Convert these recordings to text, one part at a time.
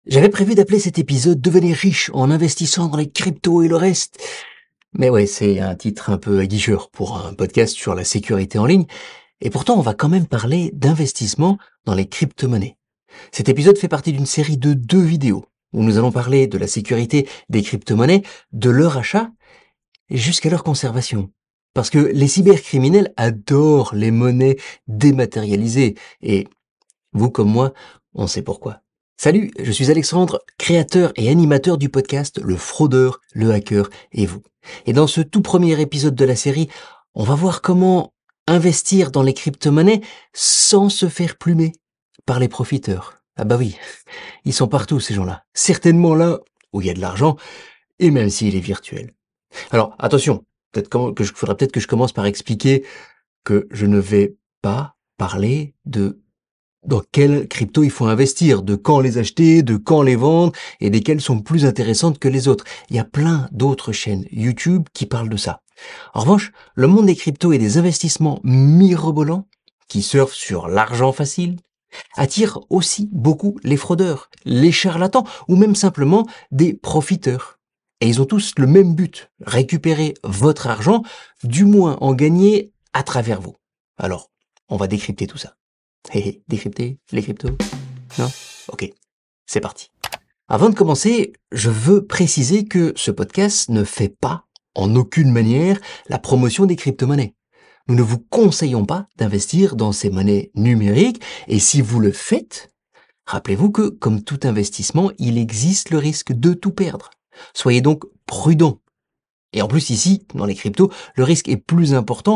J'avais prévu d'appeler cet épisode «Devenir riche en investissant dans les cryptos et le reste». Mais ouais, c'est un titre un peu aguicheur pour un podcast sur la sécurité en ligne. Et pourtant, on va quand même parler d'investissement dans les crypto-monnaies. Cet épisode fait partie d'une série de 2 vidéos où nous allons parler de la sécurité des crypto-monnaies, de leur achat jusqu'à leur conservation. Parce que les cybercriminels adorent les monnaies dématérialisées. Et vous comme moi, on sait pourquoi. Salut, je suis Alexandre, créateur et animateur du podcast Le Fraudeur, le Hacker et vous. Et dans ce tout premier épisode de la série, on va voir comment investir dans les crypto-monnaies sans se faire plumer par les profiteurs. Ah bah oui, ils sont partout ces gens-là. Certainement là où il y a de l'argent, et même s'il est virtuel. Alors attention, faudrait peut-être que je commence par expliquer que je ne vais pas parler de dans quelles cryptos il faut investir, de quand les acheter, de quand les vendre, et desquelles sont plus intéressantes que les autres. Il y a plein d'autres chaînes YouTube qui parlent de ça. En revanche, le monde des cryptos et des investissements mirobolants, qui surfent sur l'argent facile, attire aussi beaucoup les fraudeurs, les charlatans, ou même simplement des profiteurs. Et ils ont tous le même but, récupérer votre argent, du moins en gagner à travers vous. Alors, on va décrypter tout ça. Décrypter les cryptos? Non? Ok, c'est parti. Avant de commencer, je veux préciser que ce podcast ne fait pas, en aucune manière, la promotion des crypto-monnaies. Nous ne vous conseillons pas d'investir dans ces monnaies numériques, et si vous le faites, rappelez-vous que, comme tout investissement, il existe le risque de tout perdre. Soyez donc prudents. Et en plus ici, dans les cryptos, le risque est plus important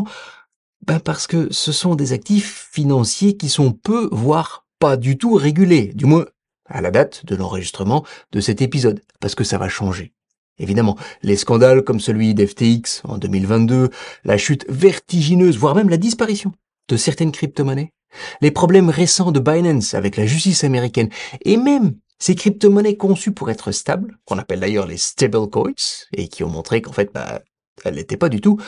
parce que ce sont des actifs financiers qui sont peu, voire pas du tout régulés, du moins à la date de l'enregistrement de cet épisode, parce que ça va changer. Évidemment, les scandales comme celui d'FTX en 2022, la chute vertigineuse, voire même la disparition de certaines crypto-monnaies, les problèmes récents de Binance avec la justice américaine, et même ces crypto-monnaies conçues pour être stables, qu'on appelle d'ailleurs les stablecoins, et qui ont montré qu'en fait, elles n'étaient pas du tout,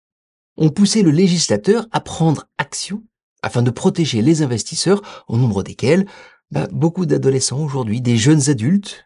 ont poussé le législateur à prendre action afin de protéger les investisseurs, au nombre desquels beaucoup d'adolescents aujourd'hui, des jeunes adultes,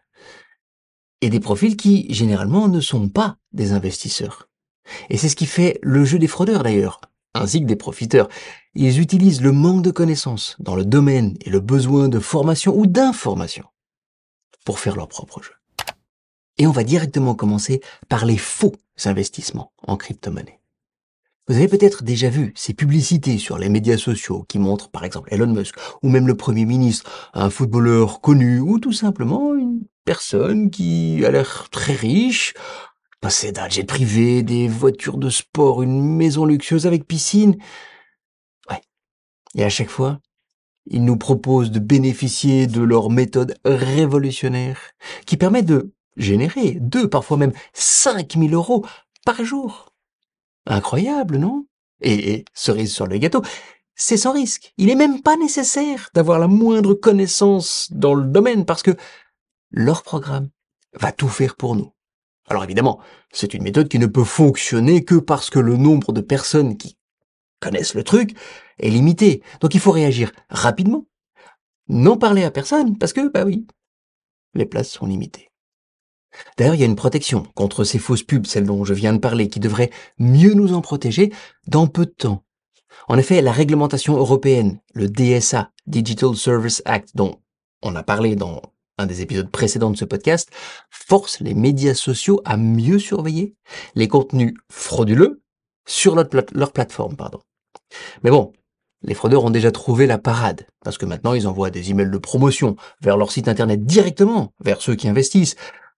et des profils qui, généralement, ne sont pas des investisseurs. Et c'est ce qui fait le jeu des fraudeurs d'ailleurs, ainsi que des profiteurs. Ils utilisent le manque de connaissances dans le domaine et le besoin de formation ou d'information pour faire leur propre jeu. Et on va directement commencer par les faux investissements en crypto-monnaie. Vous avez peut-être déjà vu ces publicités sur les médias sociaux qui montrent par exemple Elon Musk ou même le Premier ministre, un footballeur connu ou tout simplement une personne qui a l'air très riche, possède un jet privé, des voitures de sport, une maison luxueuse avec piscine. Ouais. Et à chaque fois, ils nous proposent de bénéficier de leur méthode révolutionnaire qui permet de générer 2, parfois même 5 000 € par jour. Incroyable, non? Et cerise sur le gâteau, c'est sans risque. Il n'est même pas nécessaire d'avoir la moindre connaissance dans le domaine parce que leur programme va tout faire pour nous. Alors évidemment, c'est une méthode qui ne peut fonctionner que parce que le nombre de personnes qui connaissent le truc est limité. Donc il faut réagir rapidement. N'en parler à personne parce que, oui, les places sont limitées. D'ailleurs, il y a une protection contre ces fausses pubs, celles dont je viens de parler, qui devrait mieux nous en protéger dans peu de temps. En effet, la réglementation européenne, le DSA, Digital Service Act, dont on a parlé dans un des épisodes précédents de ce podcast, force les médias sociaux à mieux surveiller les contenus frauduleux sur leur plateforme. Mais bon, les fraudeurs ont déjà trouvé la parade, parce que maintenant ils envoient des emails de promotion vers leur site internet directement, vers ceux qui investissent.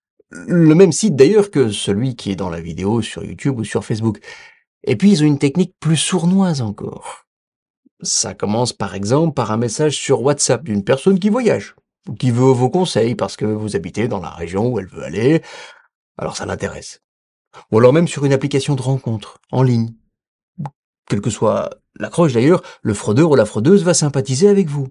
Le même site d'ailleurs que celui qui est dans la vidéo sur YouTube ou sur Facebook. Et puis ils ont une technique plus sournoise encore. Ça commence par exemple par un message sur WhatsApp d'une personne qui voyage, ou qui veut vos conseils parce que vous habitez dans la région où elle veut aller, alors ça l'intéresse. Ou alors même sur une application de rencontre, en ligne. Quelle que soit l'accroche d'ailleurs, le fraudeur ou la fraudeuse va sympathiser avec vous.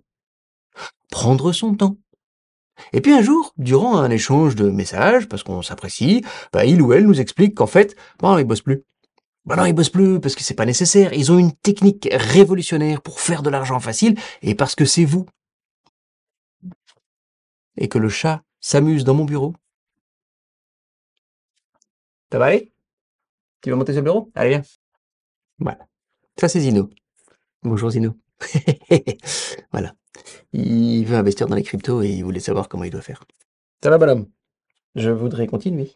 Prendre son temps. Et puis un jour, durant un échange de messages, parce qu'on s'apprécie, il ou elle nous explique qu'en fait, il bosse plus. Non, ils bossent plus parce que c'est pas nécessaire. Ils ont une technique révolutionnaire pour faire de l'argent facile et parce que c'est vous. Et que le chat s'amuse dans mon bureau. Ça va aller? Tu vas monter sur le bureau? Allez, viens. Voilà. Ça, c'est Zino. Bonjour Zino. Voilà. Il veut investir dans les cryptos et il voulait savoir comment il doit faire. Ça va, bonhomme? Je voudrais continuer.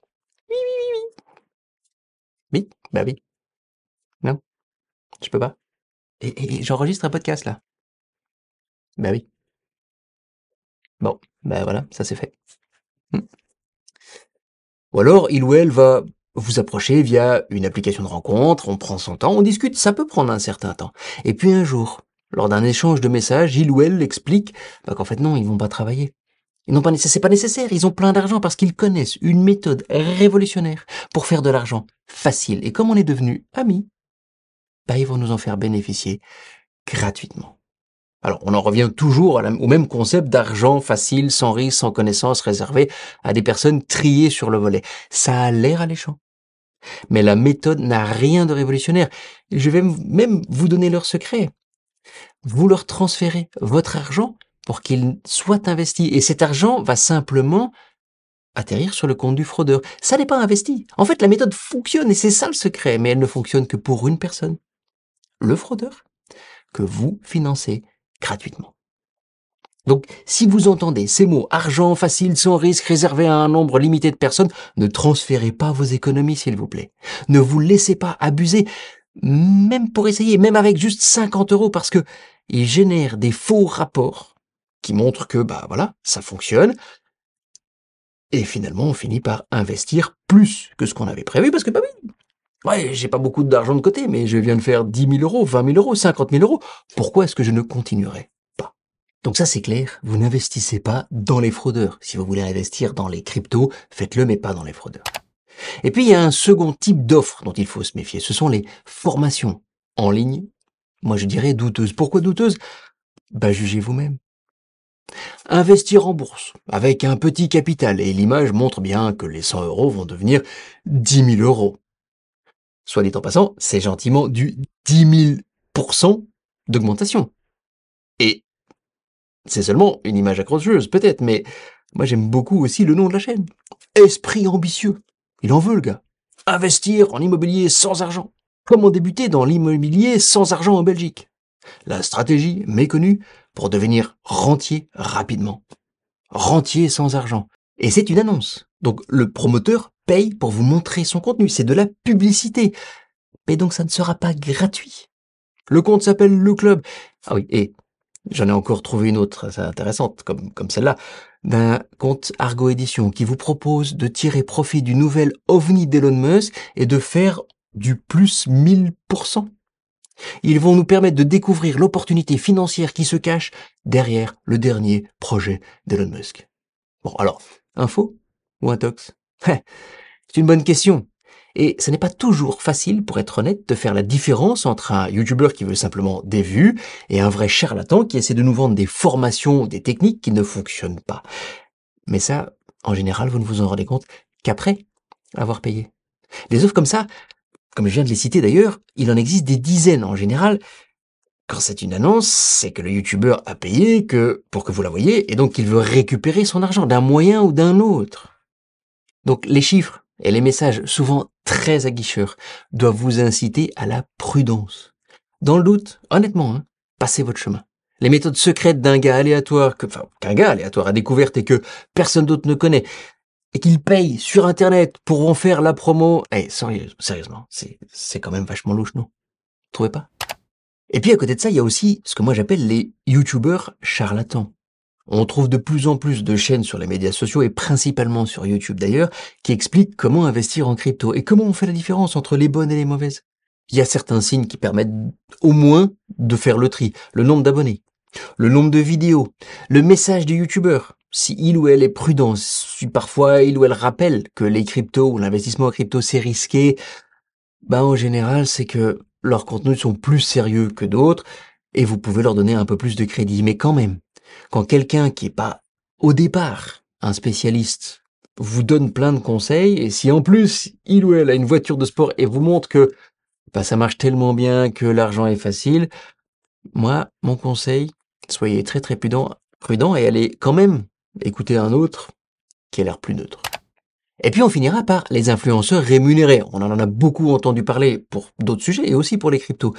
Oui? Bah oui. Non? Je peux pas. Et j'enregistre un podcast là. Bah oui. Bon, bah voilà, ça c'est fait. Ou alors, il ou elle va vous approcher via une application de rencontre, on prend son temps, on discute, ça peut prendre un certain temps. Et puis un jour, lors d'un échange de messages, il ou elle explique qu'en fait non, ils vont pas travailler. Ils n'ont pas c'est pas nécessaire, ils ont plein d'argent parce qu'ils connaissent une méthode révolutionnaire pour faire de l'argent facile. Et comme on est devenus amis, bah ils vont nous en faire bénéficier gratuitement. Alors, on en revient toujours au même concept d'argent facile, sans risque, sans connaissance, réservé à des personnes triées sur le volet. Ça a l'air alléchant. Mais la méthode n'a rien de révolutionnaire. Je vais même vous donner leur secret. Vous leur transférez votre argent pour qu'il soit investi. Et cet argent va simplement atterrir sur le compte du fraudeur. Ça n'est pas investi. En fait, la méthode fonctionne et c'est ça le secret. Mais elle ne fonctionne que pour une personne. Le fraudeur que vous financez gratuitement. Donc, si vous entendez ces mots argent facile, sans risque, réservé à un nombre limité de personnes, ne transférez pas vos économies, s'il vous plaît. Ne vous laissez pas abuser, même pour essayer, même avec juste 50 €, parce que ils génèrent des faux rapports qui montrent que, bah voilà, ça fonctionne. Et finalement, on finit par investir plus que ce qu'on avait prévu, parce que, bah oui, ouais, j'ai pas beaucoup d'argent de côté, mais je viens de faire 10 000 €, 20 000 €, 50 000 €. Pourquoi est-ce que je ne continuerai pas? Donc ça, c'est clair, vous n'investissez pas dans les fraudeurs. Si vous voulez investir dans les cryptos, faites-le, mais pas dans les fraudeurs. Et puis, il y a un second type d'offre dont il faut se méfier. Ce sont les formations en ligne. Moi, je dirais douteuses. Pourquoi douteuses? Bah, jugez vous-même. Investir en bourse avec un petit capital, et l'image montre bien que les 100 € vont devenir 10 000 €. Soit dit en passant, c'est gentiment du 10 000% d'augmentation. Et c'est seulement une image accrocheuse, peut-être, mais moi j'aime beaucoup aussi le nom de la chaîne. Esprit ambitieux. Il en veut, le gars. Investir en immobilier sans argent. Comment débuter dans l'immobilier sans argent en Belgique? La stratégie méconnue pour devenir rentier rapidement. Rentier sans argent. Et c'est une annonce. Donc le promoteur paye pour vous montrer son contenu. C'est de la publicité. Mais donc ça ne sera pas gratuit. Le compte s'appelle Le Club. Ah oui, et j'en ai encore trouvé une autre assez intéressante, comme celle-là, d'un compte Argo Édition qui vous propose de tirer profit du nouvel ovni d'Elon Musk et de faire du plus 1000%. Ils vont nous permettre de découvrir l'opportunité financière qui se cache derrière le dernier projet d'Elon Musk. Bon, alors, info ou intox? C'est une bonne question. Et ce n'est pas toujours facile, pour être honnête, de faire la différence entre un YouTuber qui veut simplement des vues et un vrai charlatan qui essaie de nous vendre des formations, des techniques qui ne fonctionnent pas. Mais ça, en général, vous ne vous en rendez compte qu'après avoir payé. Des offres comme ça, comme je viens de les citer d'ailleurs, il en existe des dizaines en général. Quand c'est une annonce, c'est que le YouTuber a payé pour que vous la voyez et donc il veut récupérer son argent d'un moyen ou d'un autre. Donc les chiffres et les messages, souvent très aguicheurs, doivent vous inciter à la prudence. Dans le doute, honnêtement, passez votre chemin. Les méthodes secrètes d'un gars aléatoire, qu'un gars aléatoire a découvertes et que personne d'autre ne connaît, et qu'il paye sur Internet pour en faire la promo, sérieusement, c'est quand même vachement louche, non? Vous trouvez pas? Et puis à côté de ça, il y a aussi ce que moi j'appelle les YouTubers charlatans. On trouve de plus en plus de chaînes sur les médias sociaux et principalement sur YouTube d'ailleurs qui expliquent comment investir en crypto et comment on fait la différence entre les bonnes et les mauvaises. Il y a certains signes qui permettent au moins de faire le tri. Le nombre d'abonnés, le nombre de vidéos, le message du YouTuber. Si il ou elle est prudent, si parfois il ou elle rappelle que les cryptos ou l'investissement en crypto c'est risqué, en général c'est que leurs contenus sont plus sérieux que d'autres et vous pouvez leur donner un peu plus de crédit. Mais quand même, quand quelqu'un qui est pas au départ un spécialiste vous donne plein de conseils, et si en plus il ou elle a une voiture de sport et vous montre que ça marche tellement bien que l'argent est facile, moi, mon conseil, soyez très très prudent et allez quand même écouter un autre qui a l'air plus neutre. Et puis on finira par les influenceurs rémunérés. On en a beaucoup entendu parler pour d'autres sujets et aussi pour les cryptos.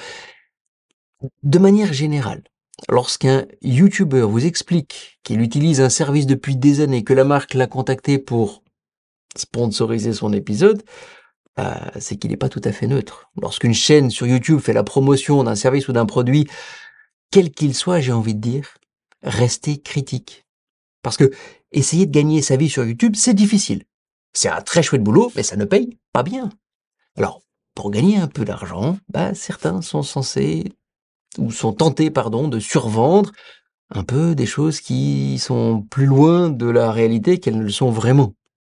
De manière générale, lorsqu'un YouTuber vous explique qu'il utilise un service depuis des années, que la marque l'a contacté pour sponsoriser son épisode, c'est qu'il n'est pas tout à fait neutre. Lorsqu'une chaîne sur YouTube fait la promotion d'un service ou d'un produit, quel qu'il soit, j'ai envie de dire, restez critique. Parce que essayer de gagner sa vie sur YouTube, c'est difficile. C'est un très chouette boulot, mais ça ne paye pas bien. Alors, pour gagner un peu d'argent, certains sont tentés, de survendre un peu des choses qui sont plus loin de la réalité qu'elles ne le sont vraiment.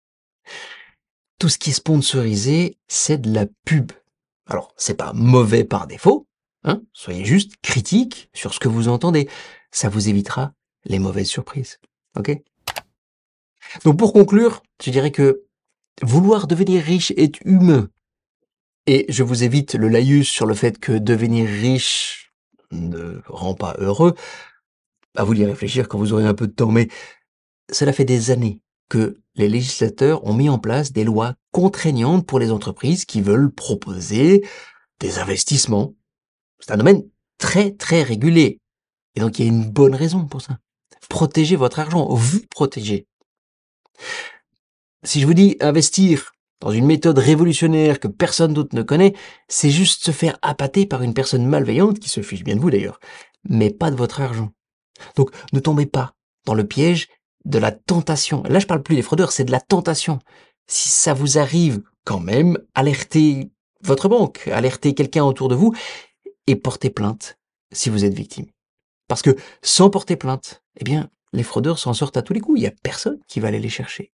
Tout ce qui est sponsorisé, c'est de la pub. Alors, c'est pas mauvais par défaut, hein, soyez juste critique sur ce que vous entendez. Ça vous évitera les mauvaises surprises. Ok ? Donc pour conclure, je dirais que vouloir devenir riche est humain. Et je vous évite le laïus sur le fait que devenir riche ne rend pas heureux. À vous d'y réfléchir quand vous aurez un peu de temps. Mais cela fait des années que les législateurs ont mis en place des lois contraignantes pour les entreprises qui veulent proposer des investissements. C'est un domaine très très régulé. Et donc il y a une bonne raison pour ça. Protégez votre argent, vous protégez. Si je vous dis investir dans une méthode révolutionnaire que personne d'autre ne connaît, c'est juste se faire appâter par une personne malveillante qui se fiche bien de vous d'ailleurs, mais pas de votre argent. Donc ne tombez pas dans le piège de la tentation. Là je parle plus des fraudeurs, c'est de la tentation. Si ça vous arrive quand même, alertez votre banque, alertez quelqu'un autour de vous et portez plainte si vous êtes victime. Parce que sans porter plainte, les fraudeurs s'en sortent à tous les coups, il n'y a personne qui va aller les chercher.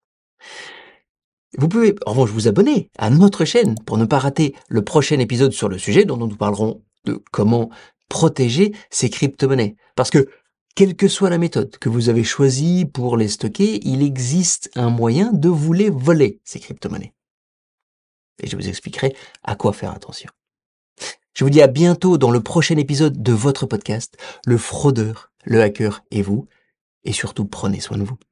Vous pouvez en revanche vous abonner à notre chaîne pour ne pas rater le prochain épisode sur le sujet dont nous parlerons de comment protéger ces crypto-monnaies. Parce que, quelle que soit la méthode que vous avez choisie pour les stocker, il existe un moyen de vous les voler, ces crypto-monnaies. Et je vous expliquerai à quoi faire attention. Je vous dis à bientôt dans le prochain épisode de votre podcast, Le Fraudeur, le Hacker et vous. Et surtout, prenez soin de vous.